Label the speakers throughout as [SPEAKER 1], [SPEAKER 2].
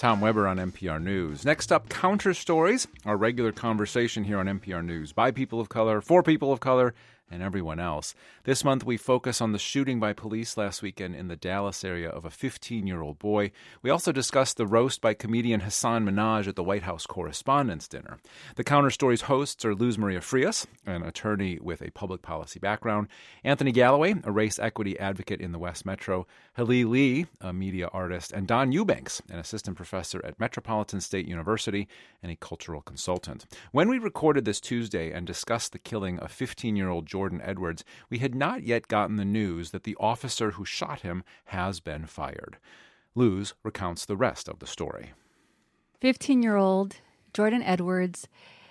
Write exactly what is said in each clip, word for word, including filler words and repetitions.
[SPEAKER 1] Tom Weber on N P R News. Next up, Counter Stories, our regular conversation here on N P R News by people of color, for people of color, and everyone else. This month, we focus on the shooting by police last weekend in the Dallas area of a fifteen-year-old boy. We also discuss the roast by comedian Hasan Minhaj at the White House Correspondents' Dinner. The Counter Stories hosts are Luz Maria Frias, an attorney with a public policy background, Anthony Galloway, a race equity advocate in the West Metro, Halil Lee, a media artist, and Don Eubanks, an assistant professor at Metropolitan State University and a cultural consultant. When we recorded this Tuesday and discussed the killing of fifteen-year-old Jordan Edwards, we had not yet gotten the news that the officer who shot him has been fired. Luz recounts the rest of the story.
[SPEAKER 2] fifteen-year-old Jordan Edwards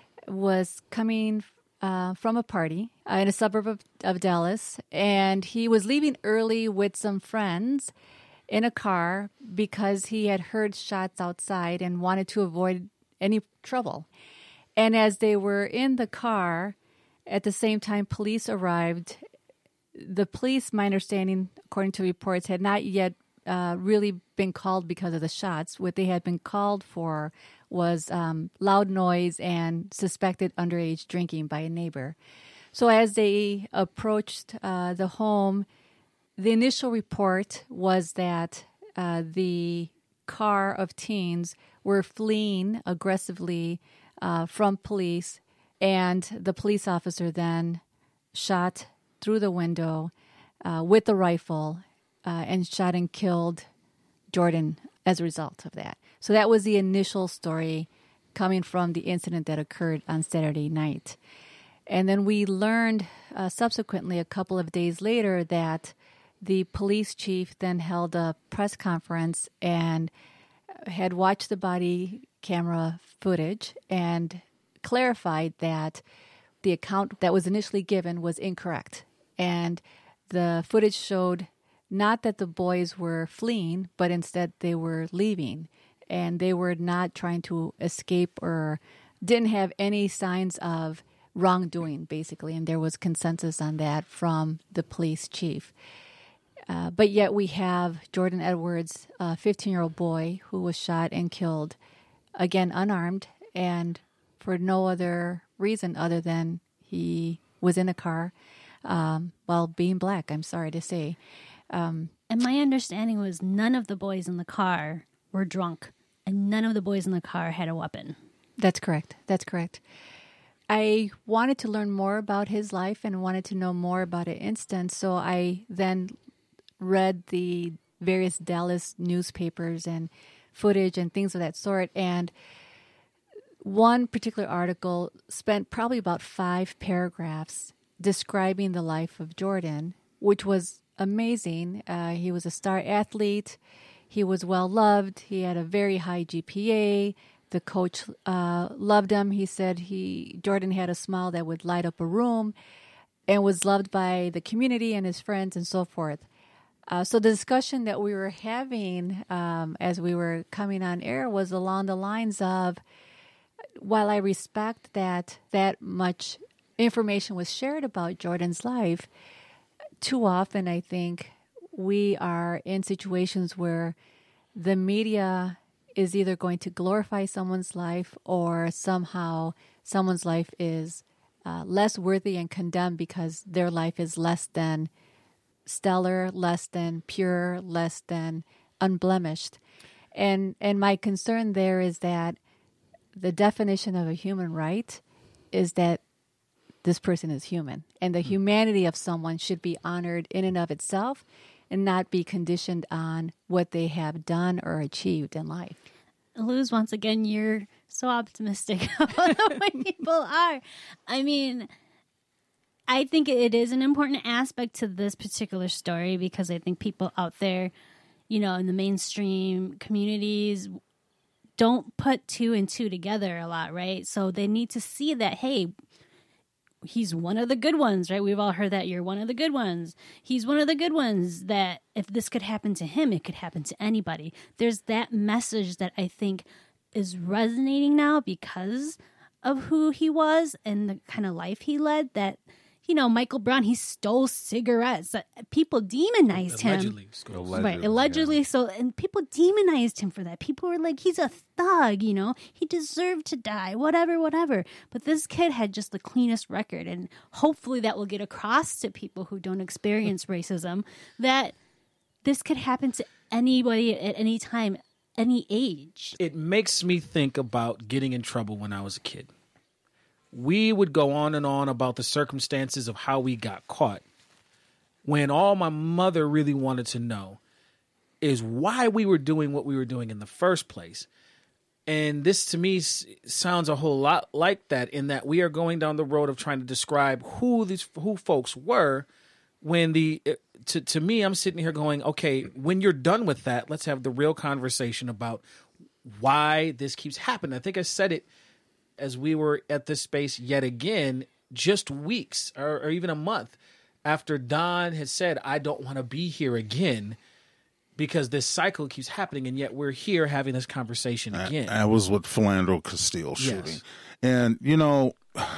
[SPEAKER 2] was coming uh, from a party uh, in a suburb of, of Dallas, and he was leaving early with some friends in a car because he had heard shots outside and wanted to avoid any trouble. And as they were in the car, at the same time, police arrived. The police, my understanding, according to reports, had not yet uh, really been called because of the shots. What they had been called for was um, loud noise and suspected underage drinking by a neighbor. So as they approached uh, the home, the initial report was that uh, the car of teens were fleeing aggressively uh, from police. And the police officer then shot through the window uh, with the rifle uh, and shot and killed Jordan as a result of that. So that was the initial story coming from the incident that occurred on Saturday night. And then we learned uh, subsequently, a couple of days later, that the police chief then held a press conference and had watched the body camera footage and clarified that the account that was initially given was incorrect. And the footage showed not that the boys were fleeing, but instead they were leaving. And they were not trying to escape or didn't have any signs of wrongdoing, basically. And there was consensus on that from the police chief. Uh, but yet we have Jordan Edwards, a fifteen-year-old boy who was shot and killed, again, unarmed, and for no other reason other than he was in a car um, while being black, I'm sorry to say. Um,
[SPEAKER 3] and my understanding was none of the boys in the car were drunk, and none of the boys in the car had a weapon.
[SPEAKER 2] That's correct. That's correct. I wanted to learn more about his life and wanted to know more about an instance, so I then read the various Dallas newspapers and footage and things of that sort, and one particular article spent probably about five paragraphs describing the life of Jordan, which was amazing. Uh, he was a star athlete. He was well-loved. He had a very high G P A. The coach uh, loved him. He said he Jordan had a smile that would light up a room and was loved by the community and his friends and so forth. Uh, so the discussion that we were having um, as we were coming on air was along the lines of, while I respect that that much information was shared about Jordan's life, too often I think we are in situations where the media is either going to glorify someone's life or somehow someone's life is uh, less worthy and condemned because their life is less than stellar, less than pure, less than unblemished. And and my concern there is that the definition of a human right is that this person is human, and the humanity of someone should be honored in and of itself and not be conditioned on what they have done or achieved in life.
[SPEAKER 3] Luz, once again, you're so optimistic about the way people are. I mean, I think it is an important aspect to this particular story because I think people out there, you know, in the mainstream communities don't put two and two together a lot, right? So they need to see that, hey, he's one of the good ones, right? We've all heard that you're one of the good ones. He's one of the good ones that if this could happen to him, it could happen to anybody. There's that message that I think is resonating now because of who he was and the kind of life he led, that you know, Michael Brown, he stole cigarettes. People demonized
[SPEAKER 4] Allegedly.
[SPEAKER 3] him.
[SPEAKER 1] Allegedly,
[SPEAKER 3] Right, allegedly.
[SPEAKER 1] yeah.
[SPEAKER 3] So, and people demonized him for that. People were like, he's a thug, you know, he deserved to die, whatever, whatever. But this kid had just the cleanest record. And hopefully that will get across to people who don't experience racism that this could happen to anybody at any time, any age.
[SPEAKER 4] It makes me think about getting in trouble when I was a kid. We would go on and on about the circumstances of how we got caught, when all my mother really wanted to know is why we were doing what we were doing in the first place. And this to me s- sounds a whole lot like that, in that we are going down the road of trying to describe who these who folks were, when the to to me I'm sitting here going, okay, when you're done with that, let's have the real conversation about why this keeps happening. I think I said it as we were at this space yet again, just weeks or, or even a month after Don had said, I don't want to be here again because this cycle keeps happening, and yet we're here having this conversation again.
[SPEAKER 5] I, I was with Philandro Castile shooting.
[SPEAKER 4] Yes.
[SPEAKER 5] And, you know,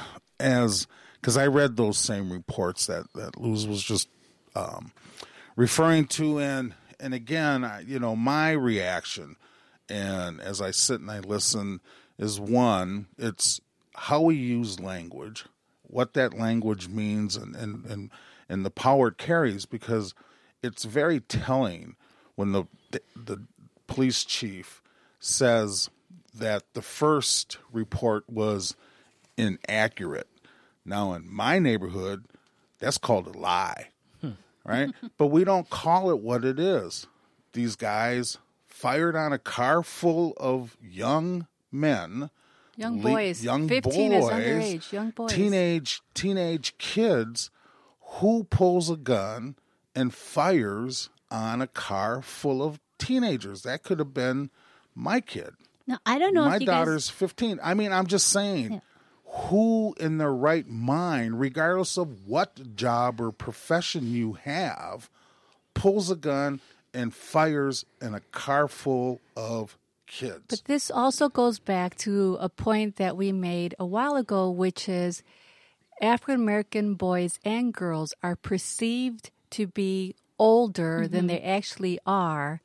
[SPEAKER 5] as because I read those same reports that, that Luz was just um, referring to. And, and again, I, you know, my reaction, and as I sit and I listen, is one, it's how we use language, what that language means, and, and, and, and the power it carries, because it's very telling when the, the the police chief says that the first report was inaccurate. Now, in my neighborhood, that's called a lie, right? But we don't call it what it is. These guys fired on a car full of young men,
[SPEAKER 2] Young
[SPEAKER 5] le-
[SPEAKER 2] boys.
[SPEAKER 5] young
[SPEAKER 2] fifteen
[SPEAKER 5] boys,
[SPEAKER 2] is underage. Young boys.
[SPEAKER 5] teenage teenage kids. Who pulls a gun and fires on a car full of teenagers? That could have been my kid.
[SPEAKER 3] No, I don't know
[SPEAKER 5] My
[SPEAKER 3] if you
[SPEAKER 5] daughter's
[SPEAKER 3] guys...
[SPEAKER 5] fifteen. I mean, I'm just saying,
[SPEAKER 3] Yeah.
[SPEAKER 5] who in their right mind, regardless of what job or profession you have, pulls a gun and fires in a car full of kids?
[SPEAKER 2] But this also goes back to a point that we made a while ago, which is African American boys and girls are perceived to be older than they actually are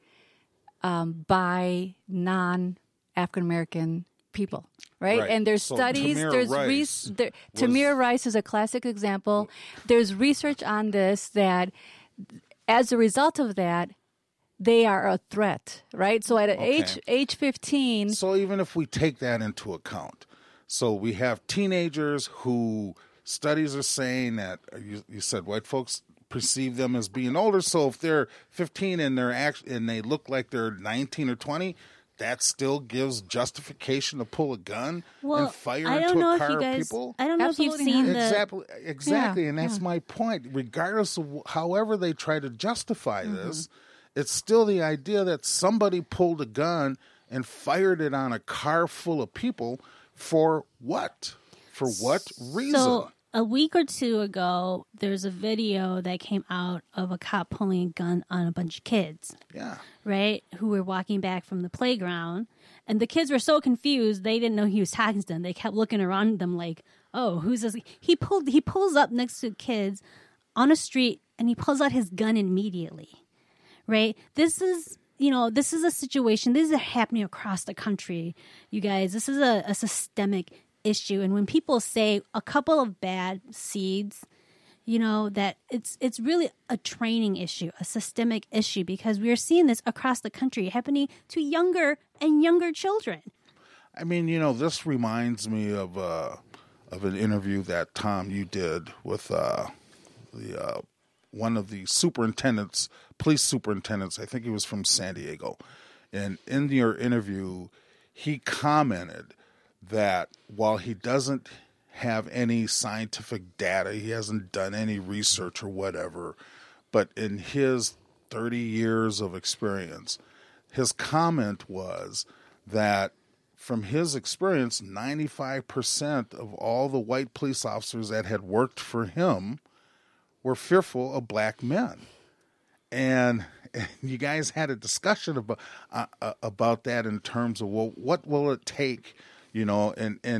[SPEAKER 2] um, by non-African American people, right?
[SPEAKER 5] Right.
[SPEAKER 2] And there's
[SPEAKER 5] So
[SPEAKER 2] studies.
[SPEAKER 5] Tamir
[SPEAKER 2] there's
[SPEAKER 5] Rice
[SPEAKER 2] res- there,
[SPEAKER 5] was-
[SPEAKER 2] Tamir Rice is a classic example. There's research on this that, as a result of that, they are a threat, right? So at
[SPEAKER 5] Okay.
[SPEAKER 2] age age fifteen,
[SPEAKER 5] So even if we take that into account, so we have teenagers who studies are saying that you, you said white folks perceive them as being older. So if they're fifteen and they're act, and they look like they're nineteen or twenty, that still gives justification to pull a gun
[SPEAKER 3] Well,
[SPEAKER 5] and fire
[SPEAKER 3] I don't
[SPEAKER 5] into
[SPEAKER 3] know
[SPEAKER 5] a
[SPEAKER 3] if
[SPEAKER 5] car
[SPEAKER 3] you
[SPEAKER 5] of
[SPEAKER 3] guys...
[SPEAKER 5] people.
[SPEAKER 3] I don't know
[SPEAKER 2] Absolutely
[SPEAKER 3] if you've seen
[SPEAKER 2] not.
[SPEAKER 3] the...
[SPEAKER 5] Exactly, exactly,
[SPEAKER 2] Yeah,
[SPEAKER 5] and that's
[SPEAKER 2] yeah.
[SPEAKER 5] my point. Regardless of wh- however they try to justify
[SPEAKER 3] Mm-hmm.
[SPEAKER 5] this, it's still the idea that somebody pulled a gun and fired it on a car full of people for what? For what reason?
[SPEAKER 3] So a week or two ago, there's a video that came out of a cop pulling a gun on a bunch of kids,
[SPEAKER 5] yeah,
[SPEAKER 3] right, who were walking back from the playground. And the kids were so confused, they didn't know he was talking to them. They kept looking around them like, oh, who's this? He pulled. He pulls up next to kids on a street, and he pulls out his gun immediately, right? This is... You know, this is a situation, this is happening across the country, you guys. This is a, a systemic issue. And when people say a couple of bad seeds, you know, that it's it's really a training issue, a systemic issue, because we are seeing this across the country happening to younger and younger children.
[SPEAKER 5] I mean, you know, this reminds me of uh, of an interview that Tom you did with uh, the uh, one of the superintendents, police superintendents. I think he was from San Diego, and in your interview, he commented that while he doesn't have any scientific data, he hasn't done any research or whatever, but in his thirty years of experience, his comment was that from his experience, ninety-five percent of all the white police officers that had worked for him were fearful of black men. And, and you guys had a discussion about uh, uh, about that in terms of, well, what will it take, you know, and, and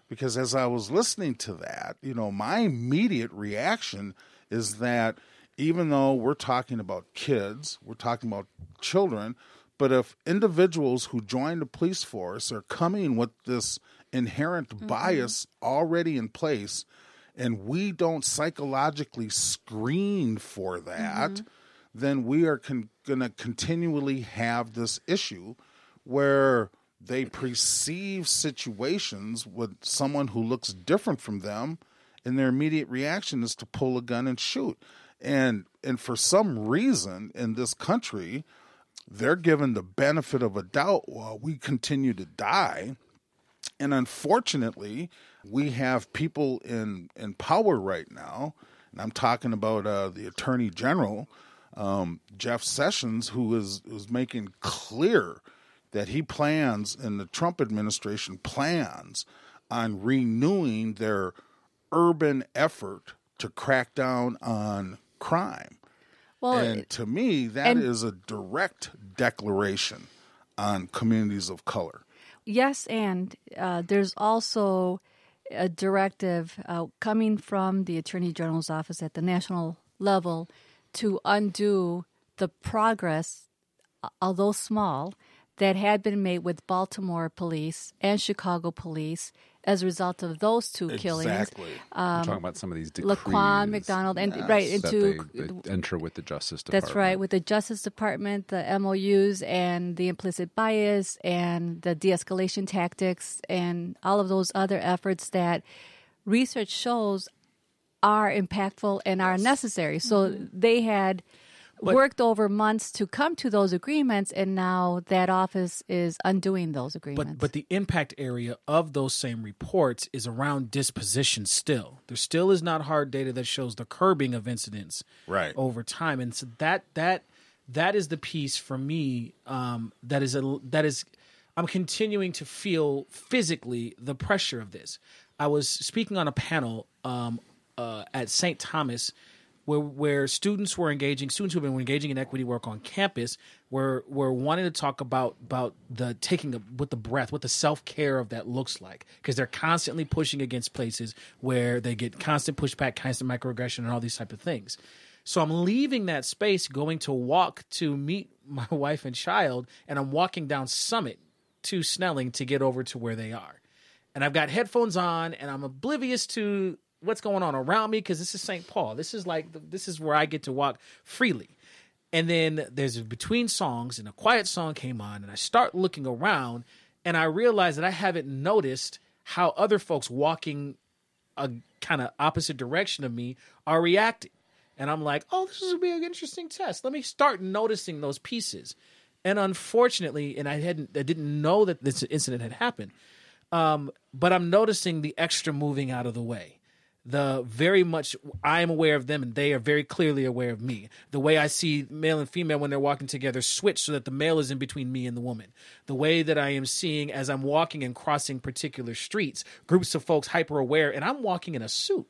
[SPEAKER 5] Because as I was listening to that, you know, my immediate reaction is that even though we're talking about kids, we're talking about children, but if individuals who join the police force are coming with this inherent mm-hmm. bias already in place, and we don't psychologically screen for that, mm-hmm. then we are con- going to continually have this issue where they perceive situations with someone who looks different from them, and their immediate reaction is to pull a gun and shoot. And and for some reason in this country, they're given the benefit of a doubt while we continue to die. And unfortunately, we have people in, in power right now, and I'm talking about uh, the Attorney General, um, Jeff Sessions, who is, is making clear that he plans, and the Trump administration plans, on renewing their urban effort to crack down on crime.
[SPEAKER 2] Well,
[SPEAKER 5] and to me, that
[SPEAKER 2] and,
[SPEAKER 5] is a direct declaration on communities of color.
[SPEAKER 2] Yes, and uh, there's also a directive uh, coming from the Attorney General's office at the national level to undo the progress, although small, that had been made with Baltimore police and Chicago police as a result of those two
[SPEAKER 5] exactly.
[SPEAKER 2] killings.
[SPEAKER 5] Exactly.
[SPEAKER 2] Um,
[SPEAKER 1] I'm talking about some of these decrees.
[SPEAKER 2] Laquan McDonald, and
[SPEAKER 5] yes,
[SPEAKER 2] right
[SPEAKER 1] that
[SPEAKER 2] into
[SPEAKER 1] they, they enter with the Justice Department.
[SPEAKER 2] that's right, with the Justice Department, the M O Us, and the implicit bias, and the de-escalation tactics, and all of those other efforts that research shows are impactful and are necessary. So mm-hmm. they had But, worked over months to come to those agreements, and now that office is undoing those agreements.
[SPEAKER 4] But but the impact area of those same reports is around disposition still. There still is not hard data that shows the curbing of incidents
[SPEAKER 5] right.
[SPEAKER 4] over time. And so that that that is the piece for me um, that is a that is I'm continuing to feel physically the pressure of this. I was speaking on a panel um, uh, at Saint Thomas Where, where students were engaging, students who have been engaging in equity work on campus, were were wanting to talk about about the taking a, with the breath, what the self care of that looks like, because they're constantly pushing against places where they get constant pushback, constant microaggression, and all these type of things. So I'm leaving that space, going to walk to meet my wife and child, and I'm walking down Summit to Snelling to get over to where they are, and I've got headphones on, and I'm oblivious to what's going on around me, because this is Saint Paul. This is like, this is where I get to walk freely. And then there's between songs, and a quiet song came on, and I start looking around, and I realize that I haven't noticed how other folks walking a kind of opposite direction of me are reacting. And I'm like, oh, this will be an interesting test. Let me start noticing those pieces. And unfortunately, and I hadn't, I didn't know that this incident had happened, um, but I'm noticing the extra moving out of the way. The very much I am aware of them, and they are very clearly aware of me. The way I see male and female when they're walking together switch so that the male is in between me and the woman. The way that I am seeing as I'm walking and crossing particular streets, groups of folks hyper aware, and I'm walking in a suit.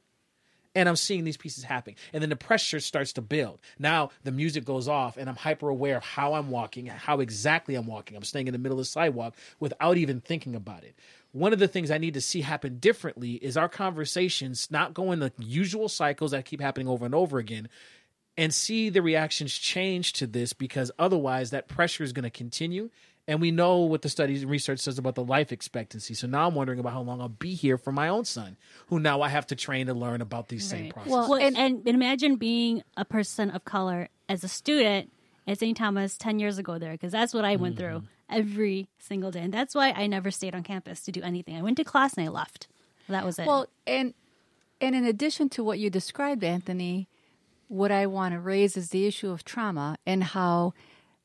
[SPEAKER 4] And I'm seeing these pieces happening. And then the pressure starts to build. Now the music goes off, and I'm hyper aware of how I'm walking, how exactly I'm walking. I'm staying in the middle of the sidewalk without even thinking about it. One of the things I need to see happen differently is our conversations not go in the usual cycles that keep happening over and over again, and see the reactions change to this, because otherwise that pressure is going to continue. And we know what the studies and research says about the life expectancy. So now I'm wondering about how long I'll be here for my own son, who now I have to train to learn about these right. same processes.
[SPEAKER 3] Well, and, and imagine being a person of color as a student at Saint Thomas ten years ago there, because that's what I went mm-hmm. through every single day. And that's why I never stayed on campus to do anything. I went to class and I left. That was it.
[SPEAKER 2] Well, and and in addition to what you described, Anthony, what I want to raise is the issue of trauma, and how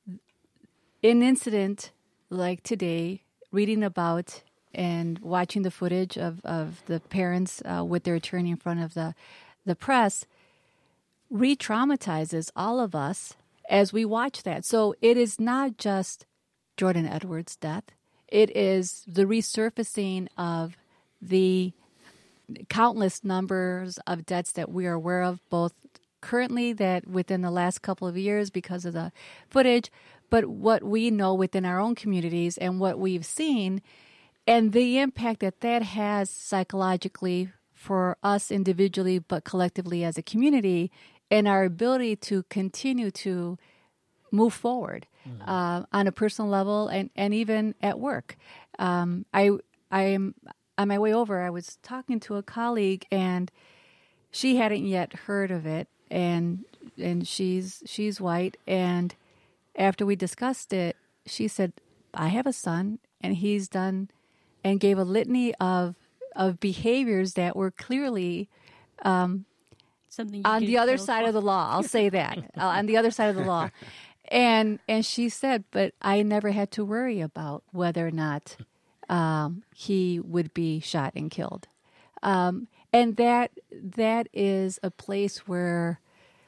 [SPEAKER 2] an incident like today, reading about and watching the footage of, of the parents uh, with their attorney in front of the, the press, re-traumatizes all of us as we watch that. So it is not just Jordan Edwards' death. It is the resurfacing of the countless numbers of deaths that we are aware of, both currently that within the last couple of years because of the footage, but what we know within our own communities and what we've seen. and the impact that that has psychologically for us individually, but collectively as a community, and our ability to continue to move forward mm-hmm. uh, on a personal level and, and even at work. Um, I I am on my way over. I was talking to a colleague, and she hadn't yet heard of it, and and she's she's white. And after we discussed it, she said, "I have a son, and he's done," and gave a litany of of behaviors that were clearly um,
[SPEAKER 3] something
[SPEAKER 2] on the other side
[SPEAKER 3] for.
[SPEAKER 2] of the law. I'll say that uh, on the other side of the law. And and she said, but I never had to worry about whether or not um, he would be shot and killed. Um, and that that is a place where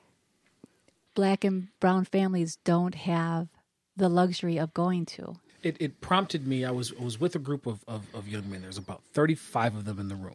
[SPEAKER 2] Black and brown families don't have the luxury of going to.
[SPEAKER 4] It, it prompted me. I was I was with a group of, of, of young men. There's about thirty-five of them in the room.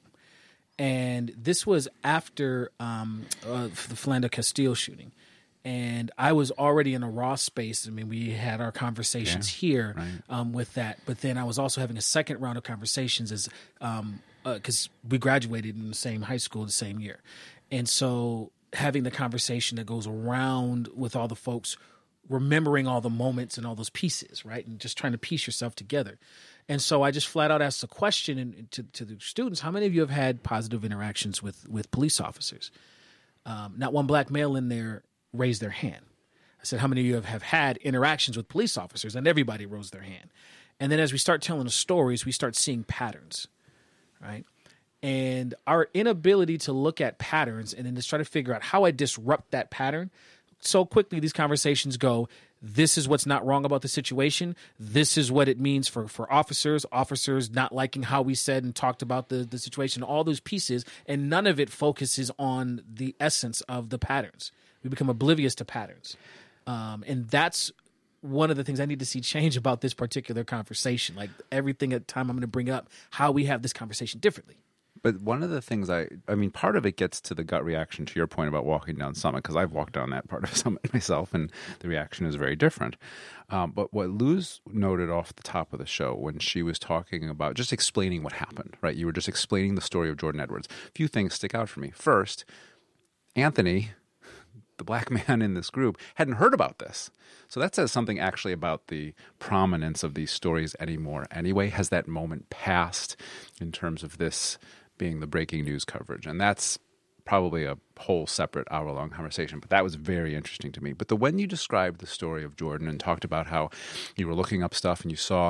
[SPEAKER 4] And this was after um, uh, the Philando Castile shooting. And I was already in a raw space. I mean, we had our conversations yeah, here right. um, with that. But then I was also having a second round of conversations as um, because uh, we graduated in the same high school the same year. And so having the conversation that goes around with all the folks, remembering all the moments and all those pieces, right? And just trying to piece yourself together. And so I just flat out asked the question in, to, to the students, how many of you have had positive interactions with, with police officers? Um, not one Black male in there raised their hand. I said, how many of you have, have had interactions with police officers? And everybody rose their hand. And then as we start telling the stories, we start seeing patterns, right? And our inability to look at patterns and then just try to figure out how I disrupt that pattern. So quickly these conversations go, this is what's not wrong about the situation. This is what it means for, for officers, officers not liking how we said and talked about the, the situation, all those pieces, and none of it focuses on the essence of the patterns. We become oblivious to patterns. Um, and that's one of the things I need to see change about this particular conversation. Like everything at the time I'm going to bring up, how we have this conversation differently.
[SPEAKER 1] But one of the things I, I mean, part of it gets to the gut reaction to your point about walking down Summit, because I've walked down that part of Summit myself, and the reaction is very different. Um, but what Luz noted off the top of the show when she was talking about just explaining what happened, right? You were just explaining the story of Jordan Edwards. A few things stick out for me. First, Anthony, the Black man in this group, hadn't heard about this. So that says something actually about the prominence of these stories anymore. Anyway, has that moment passed in terms of this being the breaking news coverage? And that's probably a whole separate hour-long conversation, but that was very interesting to me. But the when you described the story of Jordan and talked about how you were looking up stuff and you saw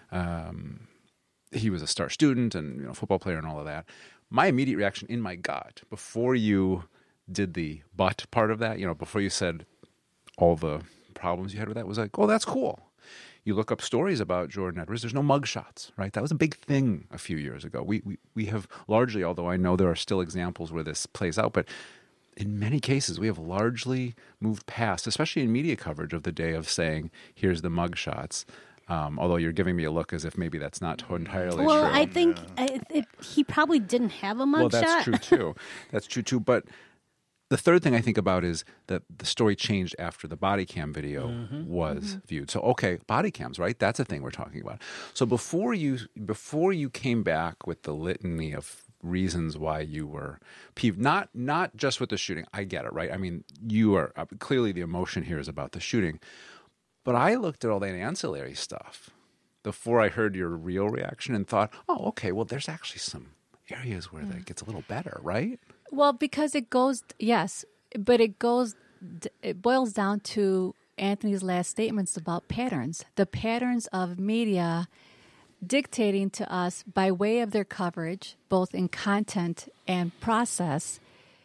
[SPEAKER 1] um, he was a star student and you know football player and all of that, my immediate reaction in my gut before you did the but part of that, you know, before you said all the problems you had with that, was like, oh, that's cool. You look up stories about Jordan Edwards, there's no mugshots, right? That was a big thing a few years ago. We, we we have largely, although I know there are still examples where this plays out, but in many cases we have largely moved past, especially in media coverage of the day of saying, here's the mugshots. Um, although you're giving me a look as if maybe that's not entirely
[SPEAKER 3] well,
[SPEAKER 1] true.
[SPEAKER 3] Well, I think I, it, he probably didn't have a mugshot.
[SPEAKER 1] Well, that's true too. That's true too, but the third thing I think about is that the story changed after the body cam video mm-hmm. was mm-hmm. viewed. So, okay, body cams, right? That's a thing we're talking about. So before you before you came back with the litany of reasons why you were peeved, not not just with the shooting. I get it, right? I mean, you are uh, clearly the emotion here is about the shooting. But I looked at all that ancillary stuff before I heard your real reaction and thought, oh, okay, well, there's actually some areas where that gets a little better, right?
[SPEAKER 2] Well, because it goes, yes, but it goes, it boils down to Anthony's last statements about patterns. The patterns of media dictating to us by way of their coverage, both in content and process,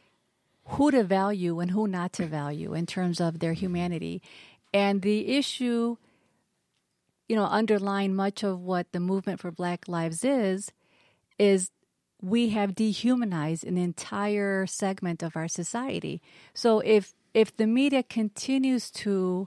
[SPEAKER 2] who to value and who not to value in terms of their humanity. And the issue, you know, underlying much of what the movement for Black Lives is, is we have dehumanized an entire segment of our society. So if if the media continues to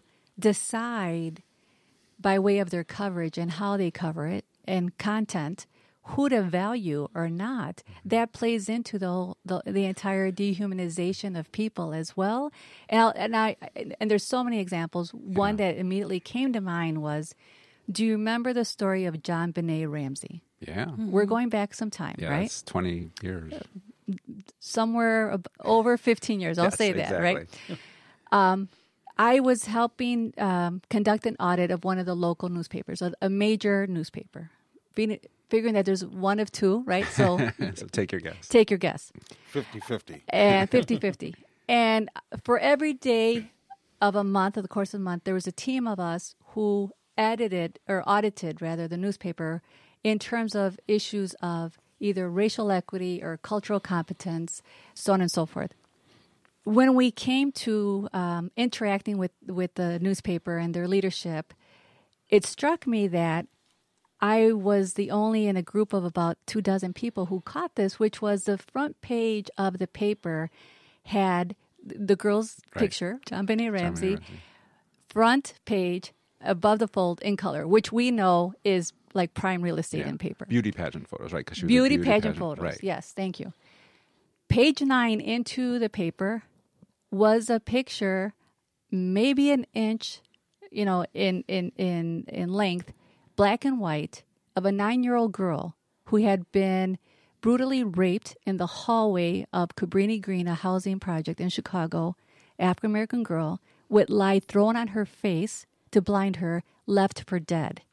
[SPEAKER 2] decide by way of their coverage and how they cover it and content who to value or not, that plays into the whole, the, the entire dehumanization of people as well. And I'll, and I and there's so many examples. One that immediately came to mind was, do you remember the story of JonBenet Ramsey?
[SPEAKER 1] Yeah.
[SPEAKER 2] We're going back some time,
[SPEAKER 1] Yeah,
[SPEAKER 2] right?
[SPEAKER 1] it's twenty years.
[SPEAKER 2] Somewhere ab- over fifteen years. I'll
[SPEAKER 1] Yes,
[SPEAKER 2] say that,
[SPEAKER 1] exactly.
[SPEAKER 2] right? Um, I was helping um, conduct an audit of one of the local newspapers, a, a major newspaper, Being, figuring that there's one of two, right? So
[SPEAKER 1] So take your guess.
[SPEAKER 2] take your guess.
[SPEAKER 5] fifty-fifty.
[SPEAKER 2] And fifty-fifty. And for every day of a month, of the course of the month, there was a team of us who edited or audited, rather, the newspaper in terms of issues of either racial equity or cultural competence, so on and so forth. When we came to um, interacting with, with the newspaper and their leadership, it struck me that I was the only in a group of about two dozen people who caught this, which was the front page of the paper had the girl's
[SPEAKER 1] Right.
[SPEAKER 2] picture, John Benet
[SPEAKER 1] John
[SPEAKER 2] Ramsey,
[SPEAKER 1] Benet Ramsey.
[SPEAKER 2] front page above the fold in color, which we know is like prime real estate
[SPEAKER 1] Yeah.
[SPEAKER 2] in paper.
[SPEAKER 1] Beauty pageant photos, right? 'Cause she was a
[SPEAKER 2] Beauty, pageant, photos.
[SPEAKER 1] Right.
[SPEAKER 2] Yes, thank you. Page nine into the paper was a picture, maybe an inch, you know, in in in in length, black and white, of a nine-year-old girl who had been brutally raped in the hallway of Cabrini Green, a housing project in Chicago, African American girl, with lye thrown on her face to blind her, left for dead.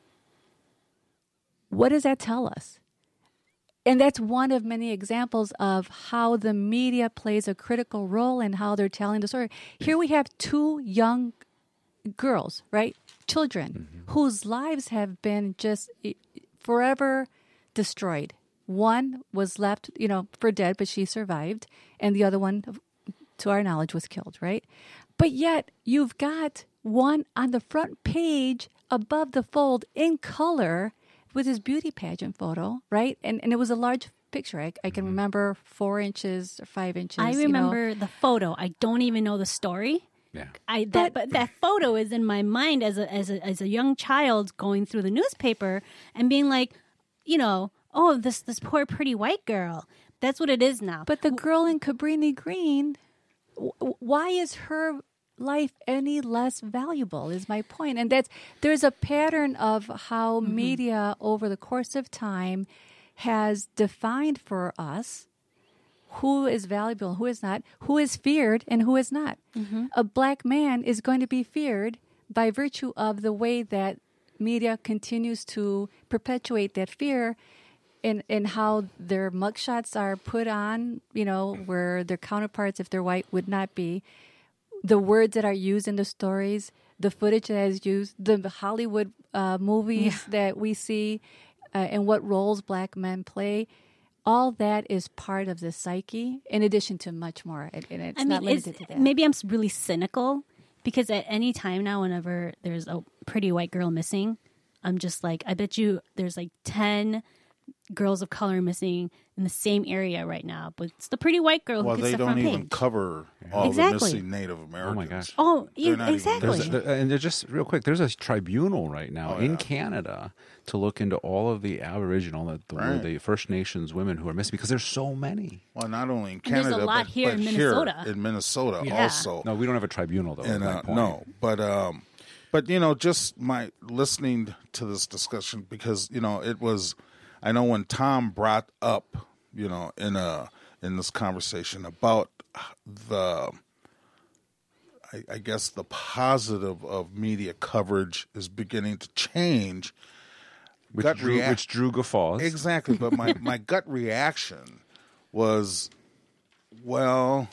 [SPEAKER 2] What does that tell us? And that's one of many examples of how the media plays a critical role in how they're telling the story. Here we have two young girls, right? Children
[SPEAKER 1] Mm-hmm.
[SPEAKER 2] whose lives have been just eh, forever destroyed. One was left, you know, for dead, but she survived. And the other one, to our knowledge, was killed, right? But yet you've got one on the front page above the fold in color with his beauty pageant photo, right? And and it was a large picture. I, I can remember four inches or five inches.
[SPEAKER 3] I
[SPEAKER 2] you know.
[SPEAKER 3] remember the photo. I don't even know the story.
[SPEAKER 1] Yeah.
[SPEAKER 3] I that but that photo is in my mind as a as a as a young child going through the newspaper and being like, you know, oh, this this poor pretty white girl. That's what it is now.
[SPEAKER 2] But the girl in Cabrini Green, w- why is her life any less valuable is my point. And that's there's a pattern of how
[SPEAKER 3] Mm-hmm.
[SPEAKER 2] media over the course of time has defined for us who is valuable, who is not, who is feared and who is not.
[SPEAKER 3] Mm-hmm.
[SPEAKER 2] A black man is going to be feared by virtue of the way that media continues to perpetuate that fear in, in how their mugshots are put on, you know, where their counterparts, if they're white, would not be. The words that are used in the stories, the footage that is used, the Hollywood uh, movies that we see, uh, and what roles black men play, all that is part of the psyche, in addition to much more. And and it's
[SPEAKER 3] I mean,
[SPEAKER 2] not limited
[SPEAKER 3] it's,
[SPEAKER 2] to that.
[SPEAKER 3] maybe I'm really cynical because at any time now, whenever there's a pretty white girl missing, I'm just like, I bet you there's like ten girls of color missing in the same area right now, but it's the pretty white girl
[SPEAKER 5] Well,
[SPEAKER 3] who gets
[SPEAKER 5] they
[SPEAKER 3] the
[SPEAKER 5] don't
[SPEAKER 3] front
[SPEAKER 5] even
[SPEAKER 3] page.
[SPEAKER 5] cover all
[SPEAKER 3] Exactly.
[SPEAKER 5] the missing Native Americans.
[SPEAKER 1] Oh my gosh.
[SPEAKER 3] Oh,
[SPEAKER 5] They're
[SPEAKER 3] yeah,
[SPEAKER 5] not even
[SPEAKER 3] exactly.
[SPEAKER 1] There's a, there- and there's just real quick. There's a tribunal right now
[SPEAKER 5] Oh,
[SPEAKER 1] in
[SPEAKER 5] yeah.
[SPEAKER 1] Canada to look into all of the Aboriginal, the, the,
[SPEAKER 5] Right.
[SPEAKER 1] the First Nations women who are missing because there's so many.
[SPEAKER 5] Well, not only in
[SPEAKER 3] And there's a
[SPEAKER 5] Canada,
[SPEAKER 3] lot
[SPEAKER 5] but,
[SPEAKER 3] here
[SPEAKER 5] but
[SPEAKER 3] in Minnesota.
[SPEAKER 5] here in Minnesota
[SPEAKER 3] Yeah.
[SPEAKER 5] also.
[SPEAKER 1] No, we don't have a tribunal though. is
[SPEAKER 5] and
[SPEAKER 1] my
[SPEAKER 5] uh,
[SPEAKER 1] point.
[SPEAKER 5] no, but um, but you know, just my listening to this discussion because you know it was. I know when Tom brought up, you know, in a in this conversation about the, I, I guess the positive of media coverage is beginning to change.
[SPEAKER 1] which
[SPEAKER 5] gut
[SPEAKER 1] drew,
[SPEAKER 5] reac-
[SPEAKER 1] which drew guffaws.
[SPEAKER 5] Exactly, but my, my gut reaction was, well,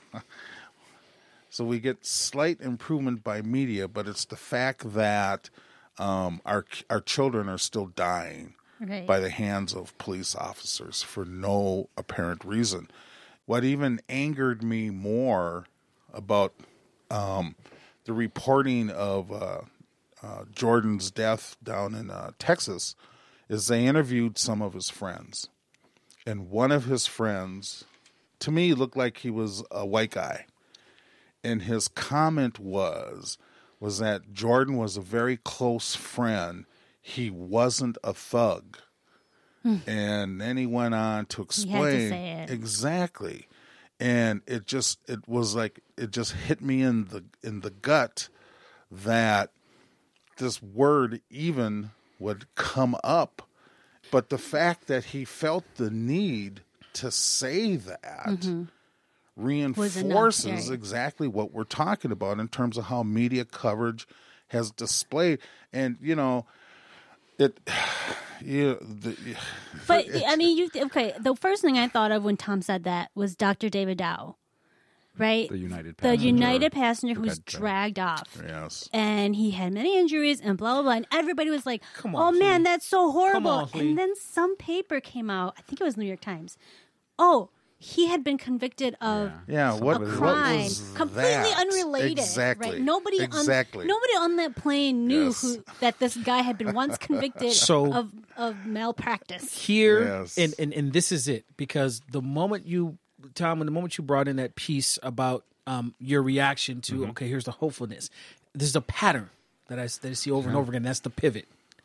[SPEAKER 5] so we get slight improvement by media, but it's the fact that um, our our children are still dying
[SPEAKER 3] Right.
[SPEAKER 5] by the hands of police officers for no apparent reason. What even angered me more about um, the reporting of uh, uh, Jordan's death down in uh, Texas is they interviewed some of his friends. And one of his friends, to me, looked like he was a white guy. And his comment was, was that Jordan was a very close friend. He wasn't a thug. And then he went on to explain
[SPEAKER 3] say it.
[SPEAKER 5] exactly. And it just it was like it just hit me in the in the gut that this word even would come up But the fact that he felt the need to say that
[SPEAKER 3] Mm-hmm.
[SPEAKER 5] reinforces
[SPEAKER 3] enough, yeah.
[SPEAKER 5] exactly what we're talking about in terms of how media coverage has displayed. And, you know, it, you, the,
[SPEAKER 3] But I mean, you okay? The first thing I thought of when Tom said that was Doctor David Dow, right?
[SPEAKER 1] The United
[SPEAKER 3] the
[SPEAKER 1] passenger.
[SPEAKER 3] United passenger who
[SPEAKER 1] who
[SPEAKER 3] was
[SPEAKER 1] got dragged.
[SPEAKER 3] dragged off,
[SPEAKER 5] yes.
[SPEAKER 3] and he had many injuries and blah blah blah. And everybody was like,
[SPEAKER 4] Come
[SPEAKER 3] "Oh
[SPEAKER 4] on,
[SPEAKER 3] man,
[SPEAKER 4] Lee.
[SPEAKER 3] that's so horrible!"
[SPEAKER 4] on, Lee.
[SPEAKER 3] And then some paper came out. I think it was New York Times. Oh, he had been convicted of
[SPEAKER 5] Yeah, what,
[SPEAKER 3] a
[SPEAKER 5] what
[SPEAKER 3] crime
[SPEAKER 5] was
[SPEAKER 3] completely
[SPEAKER 5] that?
[SPEAKER 3] unrelated.
[SPEAKER 5] Exactly.
[SPEAKER 3] Right? Nobody
[SPEAKER 5] exactly.
[SPEAKER 3] on nobody on that plane knew
[SPEAKER 5] Yes.
[SPEAKER 3] who that this guy had been once convicted
[SPEAKER 4] So-
[SPEAKER 3] of of malpractice.
[SPEAKER 4] Here,
[SPEAKER 5] Yes.
[SPEAKER 4] and, and, and this is it, because the moment you, Tom, when the moment you brought in that piece about um, your reaction to, okay, here's the hopefulness, this is a pattern that I, that I see over and over again. That's the pivot.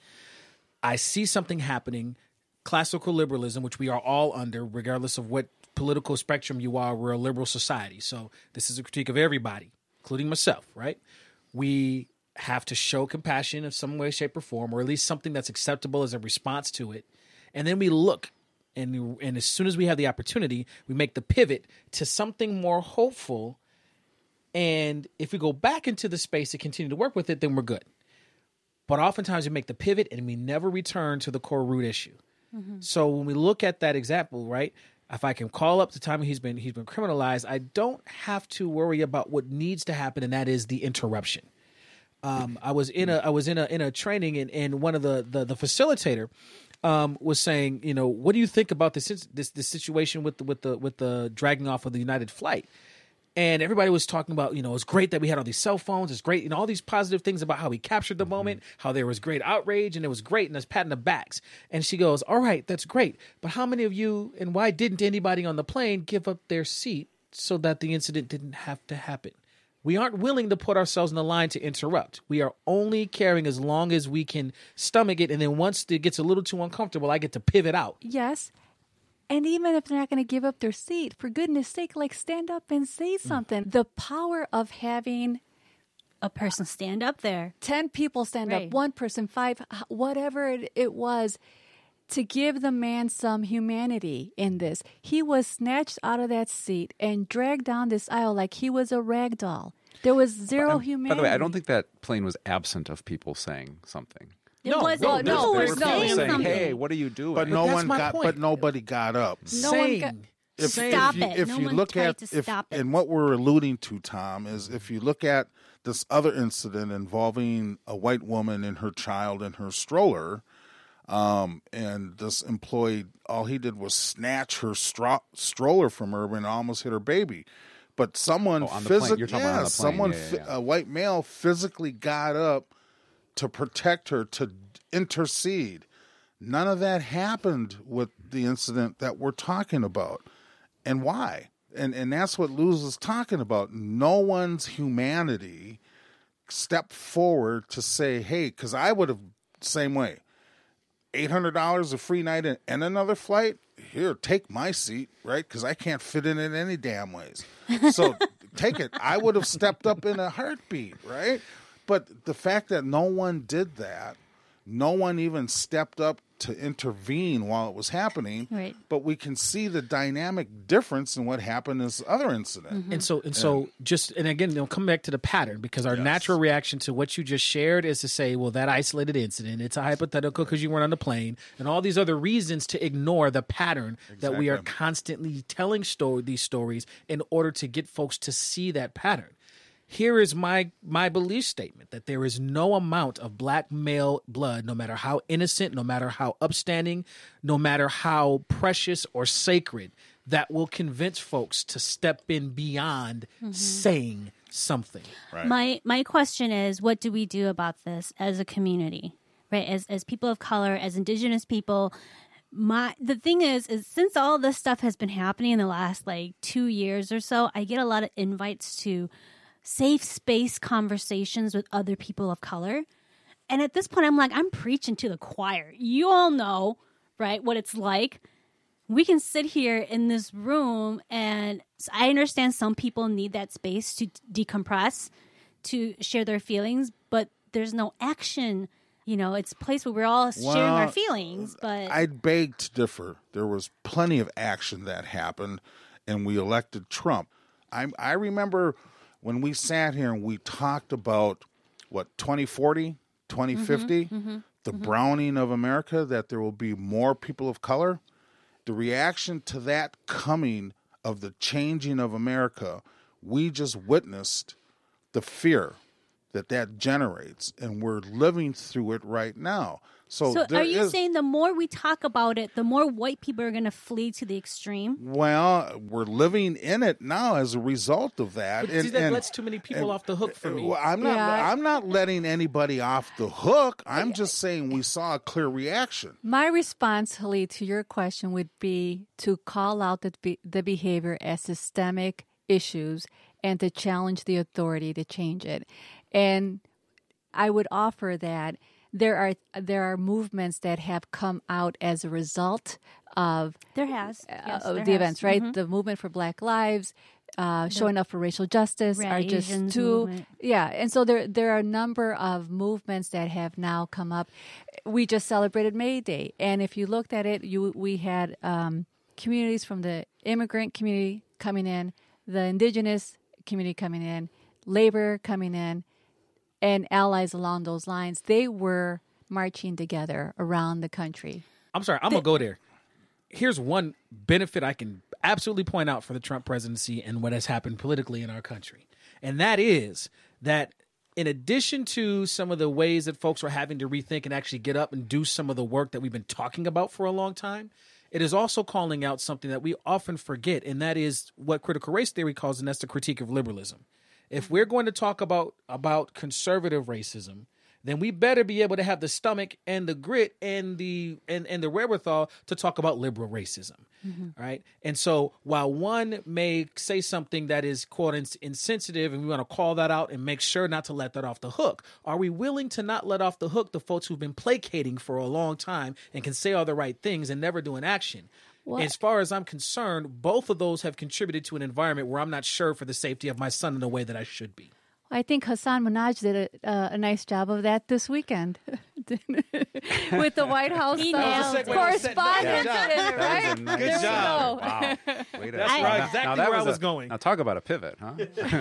[SPEAKER 4] I see something happening, classical liberalism, which we are all under, regardless of what political spectrum you are. We're a liberal society. So this is a critique of everybody, including myself, right? We have to show compassion in some way, shape, or form, or at least something that's acceptable as a response to it. And then we look, and, and as soon as we have the opportunity, we make the pivot to something more hopeful. And if we go back into the space to continue to work with it, then we're good. But oftentimes we make the pivot and we never return to the core root issue. So when we look at that example, right, if I can call up the time he's been he's been criminalized, I don't have to worry about what needs to happen, and that is the interruption. Um, I was in a I was in a in a training, and, and one of the the, the facilitator um, was saying, you know, what do you think about this this this situation with the with the with the dragging off of the United flight? And everybody was talking about, you know, it's great that we had all these cell phones. It's great, you know, all these positive things about how we captured the moment, how there was great outrage, and it was great, and there's patting the backs. And she goes, all right, that's great. But how many of you, and why didn't anybody on the plane give up their seat so that the incident didn't have to happen? We aren't willing to put ourselves in the line to interrupt. We are only caring as long as we can stomach it. And then once it gets a little too uncomfortable, I get to pivot out.
[SPEAKER 2] Yes. And even if they're not going to give up their seat, for goodness sake, like stand up and say something. The power of having
[SPEAKER 3] A person stand up there.
[SPEAKER 2] ten people stand
[SPEAKER 3] Right.
[SPEAKER 2] up, one person, five, h- whatever it, it was, to give the man some humanity in this. He was snatched out of that seat and dragged down this aisle like he was a rag doll. There was zero humanity.
[SPEAKER 1] By the way, I don't think that plane was absent of people saying something.
[SPEAKER 3] It
[SPEAKER 4] No,
[SPEAKER 3] was
[SPEAKER 4] no,
[SPEAKER 3] people
[SPEAKER 2] no,
[SPEAKER 3] were
[SPEAKER 2] there's no-
[SPEAKER 3] saying
[SPEAKER 1] saying,
[SPEAKER 3] something.
[SPEAKER 1] "Hey, what are you doing?"
[SPEAKER 5] But no
[SPEAKER 4] that's
[SPEAKER 5] one
[SPEAKER 4] my
[SPEAKER 5] got.
[SPEAKER 4] point.
[SPEAKER 5] But nobody got up.
[SPEAKER 2] No one
[SPEAKER 4] Saying,
[SPEAKER 2] got-
[SPEAKER 5] If,
[SPEAKER 4] saying,
[SPEAKER 3] Stop
[SPEAKER 5] if you,
[SPEAKER 3] it.
[SPEAKER 5] If
[SPEAKER 3] No
[SPEAKER 5] you
[SPEAKER 3] one
[SPEAKER 5] look
[SPEAKER 3] tried
[SPEAKER 5] at
[SPEAKER 3] to
[SPEAKER 5] if,
[SPEAKER 3] stop it.
[SPEAKER 5] and what we're alluding to, Tom, is if you look at this other incident involving a white woman and her child in her stroller, um, and this employee, all he did was snatch her stro- stroller from her and almost hit her baby. But someone
[SPEAKER 1] Oh, on the plane.
[SPEAKER 5] physically,
[SPEAKER 1] You're talking about
[SPEAKER 5] yeah,
[SPEAKER 1] on the plane.
[SPEAKER 5] someone,
[SPEAKER 1] Yeah, yeah,
[SPEAKER 5] phy-
[SPEAKER 1] yeah.
[SPEAKER 5] a white male, physically got up to protect her, to intercede. None of that happened with the incident that we're talking about. And why? And and that's what Luz is talking about. No one's humanity stepped forward to say, hey, because I would have, same way, eight hundred dollars a free night and, and another flight? Here, take my seat, right? Because I can't fit in it any damn ways. So take it. I would have stepped up in a heartbeat, right? But the fact that no one did that, no one even stepped up to intervene while it was happening.
[SPEAKER 3] Right.
[SPEAKER 5] But we can see the dynamic difference in what happened in this other incident.
[SPEAKER 4] And so, and so, just and again, you know, come back to the pattern, because our
[SPEAKER 5] Yes.
[SPEAKER 4] natural reaction to what you just shared is to say, well, that isolated incident, it's a hypothetical because you weren't on the plane, and all these other reasons to ignore the pattern that we are
[SPEAKER 5] Exactly.
[SPEAKER 4] constantly telling sto- these stories in order to get folks to see that pattern. Here is my my belief statement that there is no amount of black male blood, no matter how innocent, no matter how upstanding, no matter how precious or sacred, that will convince folks to step in beyond saying something.
[SPEAKER 5] Right.
[SPEAKER 3] My my question is, what do we do about this as a community, right? As as people of color, as Indigenous people. My the thing is, is since all this stuff has been happening in the last like two years or so, I get a lot of invites to safe space conversations with other people of color. And at this point, I'm like, I'm preaching to the choir. You all know, right, what it's like. We can sit here in this room, and I understand some people need that space to decompress, to share their feelings, but there's no action You know, it's a place where we're all
[SPEAKER 5] Well,
[SPEAKER 3] sharing our feelings, but
[SPEAKER 5] I'd beg to differ. There was plenty of action that happened, and we elected Trump. I, I remember when we sat here and we talked about, what, twenty forty, twenty fifty,
[SPEAKER 3] mm-hmm, mm-hmm,
[SPEAKER 5] the
[SPEAKER 3] mm-hmm.
[SPEAKER 5] browning of America, that there will be more people of color. The reaction to that coming of the changing of America, we just witnessed the fear that that generates, and we're living through it right now. So,
[SPEAKER 3] So
[SPEAKER 5] there
[SPEAKER 3] are you
[SPEAKER 5] is,
[SPEAKER 3] saying the more we talk about it, the more white people are going to flee to the extreme?
[SPEAKER 5] well, we're living in it now as a result of that.
[SPEAKER 4] But see, that lets too many people off the hook for me.
[SPEAKER 5] Well, I'm not.
[SPEAKER 2] Yeah.
[SPEAKER 5] I'm not letting anybody off the hook. I'm just saying we saw a clear reaction.
[SPEAKER 2] My response, Halid, to your question would be to call out the, be- the behavior as systemic issues and to challenge the authority to change it. And I would offer that there are there are movements that have come out as a result of
[SPEAKER 3] There has.
[SPEAKER 2] uh,
[SPEAKER 3] Yes,
[SPEAKER 2] of
[SPEAKER 3] there
[SPEAKER 2] the
[SPEAKER 3] has.
[SPEAKER 2] events, right?
[SPEAKER 3] Mhm.
[SPEAKER 2] The movement for Black Lives, uh, showing up for racial justice
[SPEAKER 3] Right,
[SPEAKER 2] are just
[SPEAKER 3] Asians
[SPEAKER 2] two.
[SPEAKER 3] movement.
[SPEAKER 2] Yeah, and so there there are a number of movements that have now come up. We just celebrated May Day, and if you looked at it, you we had um, communities from the immigrant community coming in, the indigenous community coming in, labor coming in, and allies along those lines. They were marching together around the country.
[SPEAKER 4] I'm sorry, I'm going to go there. Here's one benefit I can absolutely point out for the Trump presidency and what has happened politically in our country. And that is that in addition to some of the ways that folks are having to rethink and actually get up and do some of the work that we've been talking about for a long time, it is also calling out something that we often forget, and that is what critical race theory calls, and that's the critique of liberalism. If we're going to talk about about conservative racism, then we better be able to have the stomach and the grit and the and, and the wherewithal to talk about liberal racism, mm-hmm. right? And so while one may say something that is quote ins- insensitive, and we want to call that out and make sure not to let that off the hook, are we willing to not let off the hook the folks who've been placating for a long time and can say all the right things and never do an action?
[SPEAKER 2] What?
[SPEAKER 4] As far as I'm concerned, both of those have contributed to an environment where I'm not sure for the safety of my son in the way that I should be.
[SPEAKER 2] I think Hassan Minhaj did a, uh, a nice job of that this weekend with the White House
[SPEAKER 3] He
[SPEAKER 2] uh,
[SPEAKER 3] nailed it.
[SPEAKER 2] correspondence
[SPEAKER 1] Yeah.
[SPEAKER 2] dinner,
[SPEAKER 1] That was
[SPEAKER 2] right?
[SPEAKER 1] a nice-
[SPEAKER 2] There
[SPEAKER 1] Good
[SPEAKER 2] we
[SPEAKER 1] job.
[SPEAKER 2] go.
[SPEAKER 1] Wow. Way to-
[SPEAKER 4] That's
[SPEAKER 3] I-
[SPEAKER 4] right,
[SPEAKER 1] now-
[SPEAKER 4] exactly
[SPEAKER 1] now that
[SPEAKER 4] where I
[SPEAKER 1] a-
[SPEAKER 4] was going.
[SPEAKER 1] Now talk about a pivot, huh?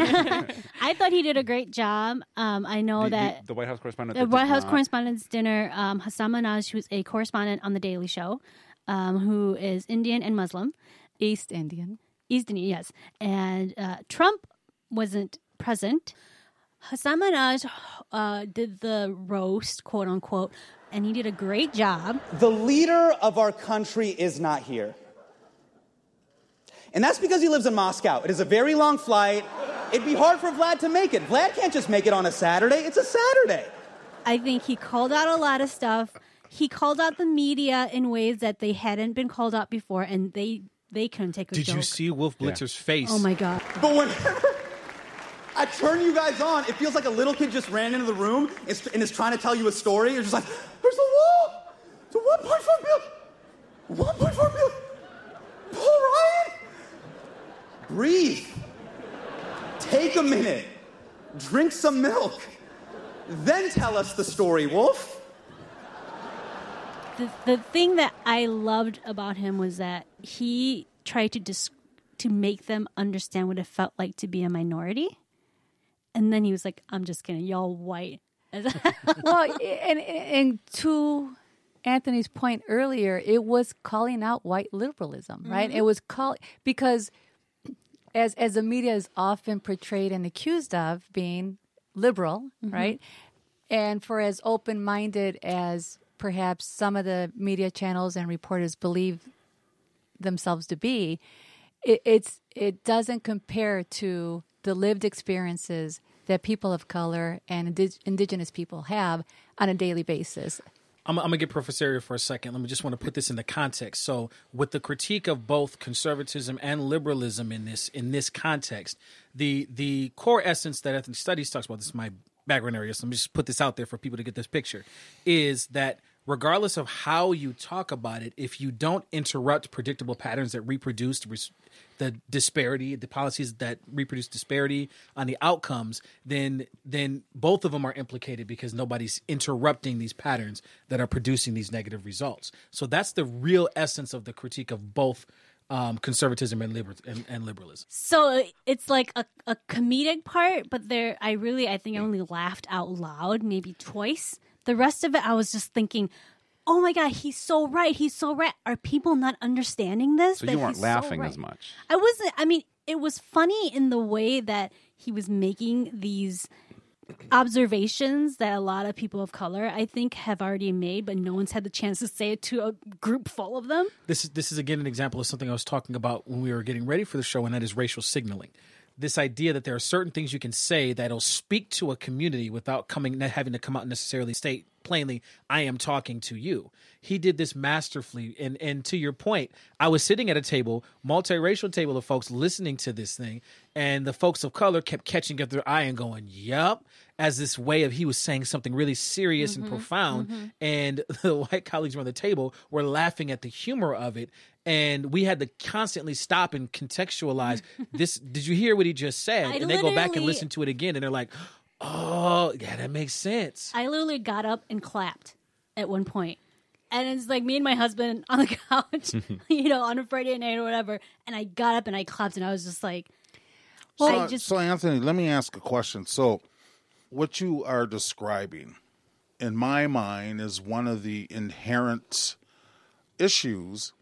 [SPEAKER 3] I thought he did a great job. Um, I know
[SPEAKER 1] the,
[SPEAKER 3] that
[SPEAKER 1] the, the White House correspondent.
[SPEAKER 3] the
[SPEAKER 1] that
[SPEAKER 3] White
[SPEAKER 1] did
[SPEAKER 3] House
[SPEAKER 1] not-
[SPEAKER 3] Correspondents' Dinner, um, Hassan Minhaj, who's a correspondent on The Daily Show, um, who is Indian and Muslim.
[SPEAKER 2] East Indian.
[SPEAKER 3] East Indian, yes. And uh, Trump wasn't present. Hassan Minhaj uh, did the roast, quote unquote, and he did a great job.
[SPEAKER 6] The leader of our country is not here. And that's because he lives in Moscow. It is a very long flight. It'd be hard for Vlad to make it. Vlad can't just make it on a Saturday. It's a Saturday.
[SPEAKER 3] I think he called out a lot of stuff. He called out the media in ways that they hadn't been called out before, and they they couldn't take a
[SPEAKER 4] Did
[SPEAKER 3] joke.
[SPEAKER 4] you see Wolf Blitzer's face?
[SPEAKER 3] Oh my God.
[SPEAKER 6] But whenever I turn you guys on, it feels like a little kid just ran into the room and is trying to tell you a story. You're just like, there's a wall. It's a one point four billion. one point four billion. Paul Ryan. Breathe. Take a minute. Drink some milk. Then tell us the story, Wolf.
[SPEAKER 3] The, the thing that I loved about him was that he tried to dis- to make them understand what it felt like to be a minority. And then he was like, I'm just kidding, y'all white.
[SPEAKER 2] Well, and, and to Anthony's point earlier, it was calling out white liberalism, right?
[SPEAKER 3] Mm-hmm.
[SPEAKER 2] It was call because as as the media is often portrayed and accused of being liberal,
[SPEAKER 3] Mm-hmm.
[SPEAKER 2] right? And for as open-minded as perhaps some of the media channels and reporters believe themselves to be, it, it's it doesn't compare to the lived experiences that people of color and indig- indigenous people have on a daily basis.
[SPEAKER 4] I'm, I'm going to get professorial for a second. Let me just want to put this into context. So with the critique of both conservatism and liberalism in this in this context, the the core essence that ethnic studies talks about, this is my background area, so let me just put this out there for people to get this picture, is that regardless of how you talk about it, if you don't interrupt predictable patterns that reproduce the, res- the disparity, the policies that reproduce disparity on the outcomes, then then both of them are implicated because nobody's interrupting these patterns that are producing these negative results. So that's the real essence of the critique of both um, conservatism and, liber- and, and liberalism.
[SPEAKER 3] So it's like a, a comedic part, but there, I really, I think I only laughed out loud maybe twice. The rest of it, I was just thinking, oh my God, he's so right. He's so right. Are people not understanding this?
[SPEAKER 1] So
[SPEAKER 3] that
[SPEAKER 1] you weren't
[SPEAKER 3] he's so
[SPEAKER 1] laughing
[SPEAKER 3] right?
[SPEAKER 1] as much.
[SPEAKER 3] I wasn't. I mean, it was funny in the way that he was making these observations that a lot of people of color, I think, have already made, but no one's had the chance to say it to a group full of them.
[SPEAKER 4] This is this is again an example of something I was talking about when we were getting ready for the show, and that is racial signaling. This idea that there are certain things you can say that'll speak to a community without coming, not having to come out and necessarily state plainly, I am talking to you. He did this masterfully. And and to your point, I was sitting at a table, multiracial table of folks listening to this thing, and the folks of color kept catching up their eye and going, yup, as this way of he was saying something really serious mm-hmm, and profound. Mm-hmm. And the white colleagues around the table were laughing at the humor of it. And we had to constantly stop and contextualize this. Did you hear what he just said?
[SPEAKER 3] I
[SPEAKER 4] and they go back and
[SPEAKER 3] literally-
[SPEAKER 4] listen to it again, and they're like, oh, yeah, that makes sense.
[SPEAKER 3] I literally got up and clapped at one point. And it's like me and my husband on the couch, you know, on a Friday night or whatever. And I got up and I clapped, and I was just like,
[SPEAKER 5] So,
[SPEAKER 3] I just,
[SPEAKER 5] so Anthony, let me ask a question. So what you are describing, in my mind, is one of the inherent issues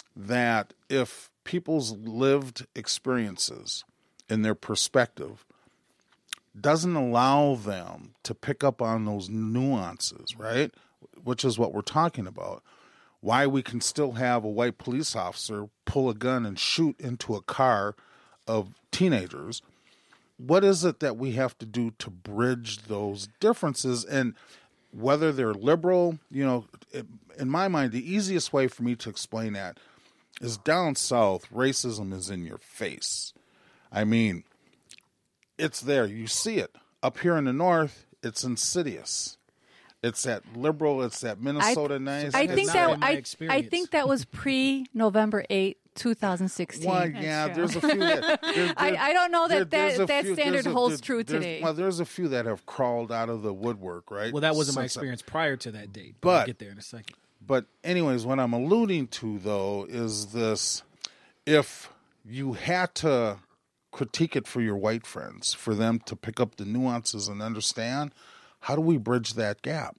[SPEAKER 5] that if people's lived experiences and their perspective doesn't allow them to pick up on those nuances, right? Which is what we're talking about. Why we can still have a white police officer pull a gun and shoot into a car of teenagers. What is it that we have to do to bridge those differences? And whether they're liberal, you know, in my mind, the easiest way for me to explain that is down south, racism is in your face. I mean, it's there. You see it. Up here in the north, it's insidious. It's that liberal, it's that Minnesota
[SPEAKER 2] I,
[SPEAKER 5] nice.
[SPEAKER 2] I
[SPEAKER 5] it's
[SPEAKER 2] think
[SPEAKER 4] not
[SPEAKER 2] that
[SPEAKER 4] in my
[SPEAKER 2] I, I
[SPEAKER 4] experience.
[SPEAKER 2] think that was pre November eighth, twenty sixteen.
[SPEAKER 5] Well, yeah,
[SPEAKER 3] true.
[SPEAKER 5] there's a few that there, there,
[SPEAKER 2] I, I don't know that
[SPEAKER 5] there- there's
[SPEAKER 2] that,
[SPEAKER 5] a
[SPEAKER 2] that
[SPEAKER 5] few-
[SPEAKER 2] standard
[SPEAKER 5] there's a-
[SPEAKER 2] holds
[SPEAKER 5] there-
[SPEAKER 2] true
[SPEAKER 5] there's-
[SPEAKER 2] today.
[SPEAKER 5] Well, there's a few that have crawled out of the woodwork, right?
[SPEAKER 4] Well, that wasn't my
[SPEAKER 5] Since-
[SPEAKER 4] experience prior to that date. But,
[SPEAKER 5] But-
[SPEAKER 4] I'll get there in a second.
[SPEAKER 5] But anyways, what I'm alluding to, though, is this. If you had to critique it for your white friends, for them to pick up the nuances and understand, how do we bridge that gap?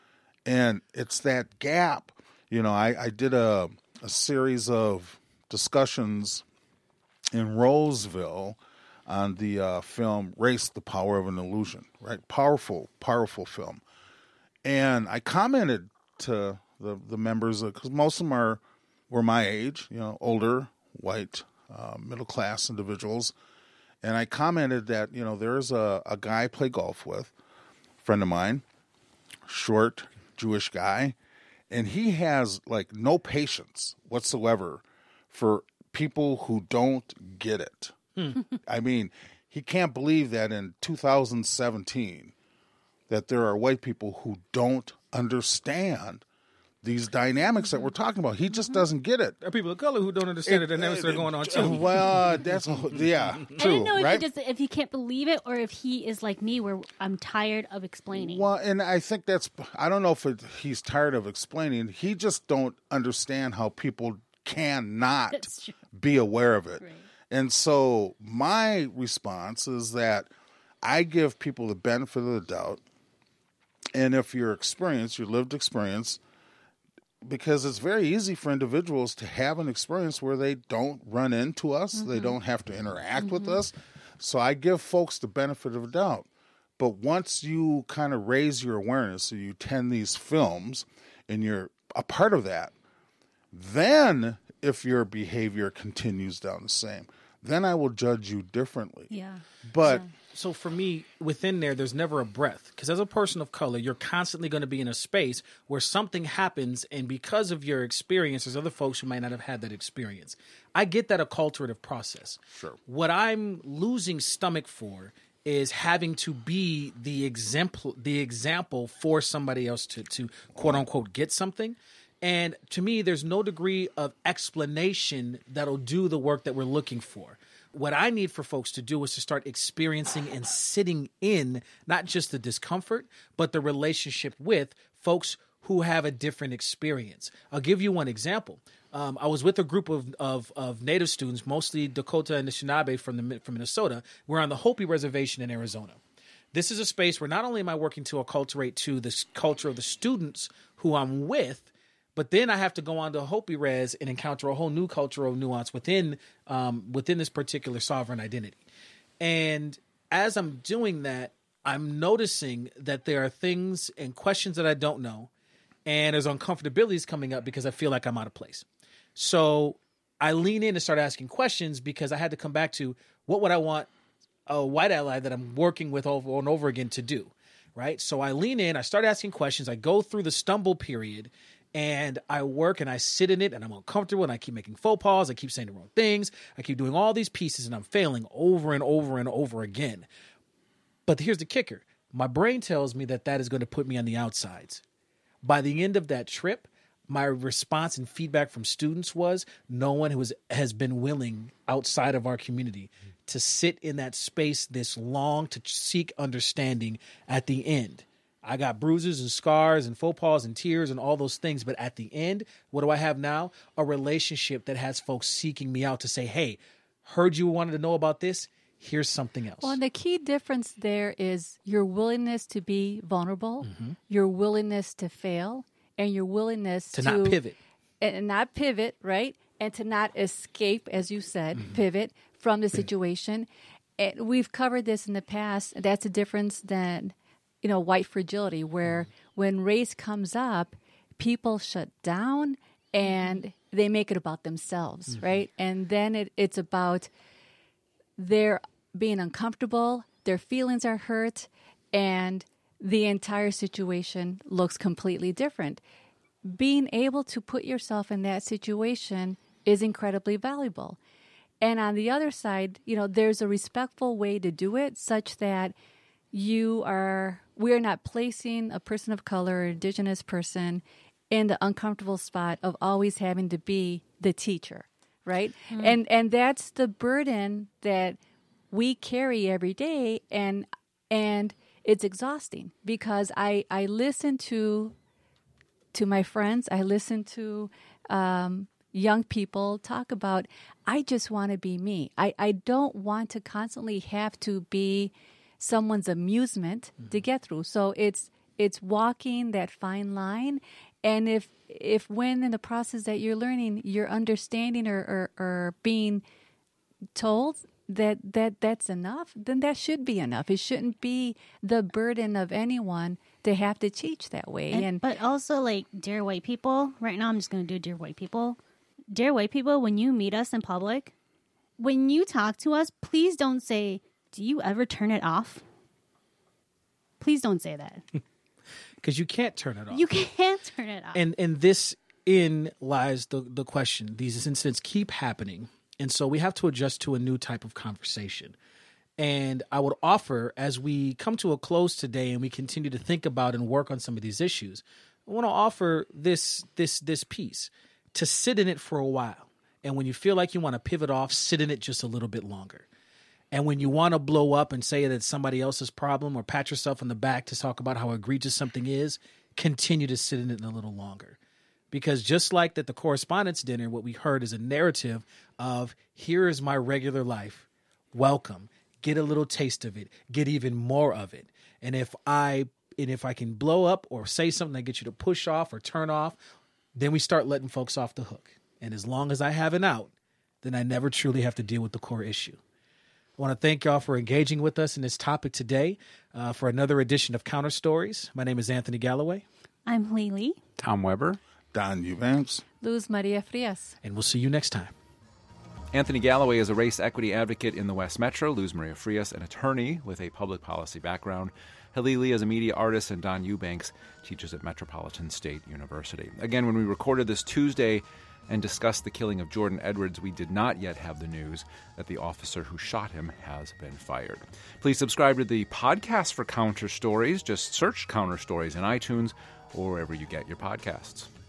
[SPEAKER 5] And it's that gap. You know, I, I did a, a series of discussions in Roseville on the uh, film Race, the Power of an Illusion, right? Powerful, powerful film. And I commented to the, the members, because most of them are were my age, you know, older, white, uh, middle-class individuals. And I commented that, you know, there's a, a guy I play golf with, a friend of mine, short, Jewish guy, and he has, like, no patience whatsoever for people who don't get it. I mean, he can't believe that in two thousand seventeen that there are white people who don't understand these dynamics that we're talking about. He just doesn't get it.
[SPEAKER 4] There are people of color who don't understand the dynamics that are going on, too.
[SPEAKER 5] Well, that's yeah, true,
[SPEAKER 3] I didn't know if
[SPEAKER 5] right?
[SPEAKER 3] he just if he can't believe it or if he is like me, where I'm tired of explaining.
[SPEAKER 5] Well, and I think that's, I don't know if it, he's tired of explaining. He just don't understand how people cannot
[SPEAKER 3] That's true.
[SPEAKER 5] be aware of it.
[SPEAKER 3] Right.
[SPEAKER 5] And so my response is that I give people the benefit of the doubt. And if your experience, your lived experience, because it's very easy for individuals to have an experience where they don't run into us, mm-hmm. they don't have to interact mm-hmm. with us. So I give folks the benefit of the doubt. But once you kind of raise your awareness, so you attend these films and you're a part of that, then if your behavior continues down the same, then I will judge you differently.
[SPEAKER 3] Yeah.
[SPEAKER 5] But
[SPEAKER 3] Yeah.
[SPEAKER 4] So for me, within there, there's never a breath. Because as a person of color, you're constantly going to be in a space where something happens, and because of your experience, there's other folks who might not have had that experience. I get that acculturative process.
[SPEAKER 5] Sure.
[SPEAKER 4] What I'm losing stomach for is having to be the example, the example for somebody else to, to quote unquote get something. And to me, there's no degree of explanation that'll do the work that we're looking for. What I need for folks to do is to start experiencing and sitting in not just the discomfort, but the relationship with folks who have a different experience. I'll give you one example. Um, I was with a group of, of, of Native students, mostly Dakota and Anishinaabe from the from Minnesota. We're on the Hopi Reservation in Arizona. This is a space where not only am I working to acculturate to the culture of the students who I'm with, but then I have to go on to Hopi Res and encounter a whole new cultural nuance within um, within this particular sovereign identity. And as I'm doing that, I'm noticing that there are things and questions that I don't know, and there's uncomfortabilities coming up because I feel like I'm out of place. So I lean in and start asking questions because I had to come back to what would I want a white ally that I'm working with over and over again to do, right? So I lean in, I start asking questions, I go through the stumble period, and I work and I sit in it and I'm uncomfortable and I keep making faux pas. I keep saying the wrong things. I keep doing all these pieces and I'm failing over and over and over again. But here's the kicker. My brain tells me that that is going to put me on the outsides. By the end of that trip, my response and feedback from students was no one who has, has been willing outside of our community to sit in that space this long to seek understanding at the end. I got bruises and scars and faux pas and tears and all those things. But at the end, what do I have now? A relationship that has folks seeking me out to say, hey, heard you wanted to know about this. Here's something else.
[SPEAKER 2] Well, the key difference there is your willingness to be vulnerable, mm-hmm. your willingness to fail, and your willingness
[SPEAKER 4] to,
[SPEAKER 2] to
[SPEAKER 4] not pivot.
[SPEAKER 2] And not pivot, right? And to not escape, as you said, mm-hmm. pivot from the situation. And we've covered this in the past. That's a difference than, you know, white fragility, where when race comes up, people shut down and they make it about themselves, mm-hmm. right? And then it, it's about their being uncomfortable, their feelings are hurt, and the entire situation looks completely different. Being able to put yourself in that situation is incredibly valuable. And on the other side, you know, there's a respectful way to do it such that you are, we are not placing a person of color or indigenous person in the uncomfortable spot of always having to be the teacher, right? Mm. And and that's the burden that we carry every day, and and it's exhausting because I, I listen to to my friends, I listen to um, young people talk about, I just want to be me. I, I don't want to constantly have to be someone's amusement mm-hmm. to get through. So it's it's walking that fine line. And if if when in the process that you're learning, you're understanding or, or, or being told that, that that's enough, then that should be enough. It shouldn't be the burden of anyone to have to teach that way.
[SPEAKER 3] And,
[SPEAKER 2] and
[SPEAKER 3] but also, like, dear white people, right now I'm just going to do dear white people. Dear white people, when you meet us in public, when you talk to us, please don't say, do you ever turn it off? Please don't say that.
[SPEAKER 4] Because you can't turn it off.
[SPEAKER 3] You can't turn it off.
[SPEAKER 4] And and this in lies the, the question. These incidents keep happening. And so we have to adjust to a new type of conversation. And I would offer, as we come to a close today and we continue to think about and work on some of these issues, I want to offer this this this piece to sit in it for a while. And when you feel like you want to pivot off, sit in it just a little bit longer. And when you want to blow up and say that it's somebody else's problem or pat yourself on the back to talk about how egregious something is, continue to sit in it a little longer. Because just like at the correspondence dinner, what we heard is a narrative of, here is my regular life. Welcome. Get a little taste of it. Get even more of it. And if I and if I can blow up or say something that gets you to push off or turn off, then we start letting folks off the hook. And as long as I have an out, then I never truly have to deal with the core issue. I want to thank y'all for engaging with us in this topic today uh, for another edition of Counter Stories. My name is Anthony Galloway.
[SPEAKER 3] I'm Lily.
[SPEAKER 1] Tom Weber.
[SPEAKER 5] Don Eubanks.
[SPEAKER 2] Luz Maria Frias.
[SPEAKER 4] And we'll see you next time.
[SPEAKER 1] Anthony Galloway is a race equity advocate in the West Metro. Luz Maria Frias, an attorney with a public policy background. Halili is a media artist, and Don Eubanks teaches at Metropolitan State University. Again, when we recorded this Tuesday, and discussed the killing of Jordan Edwards, we did not yet have the news that the officer who shot him has been fired. Please subscribe to the podcast for Counter Stories. Just search Counter Stories in iTunes or wherever you get your podcasts.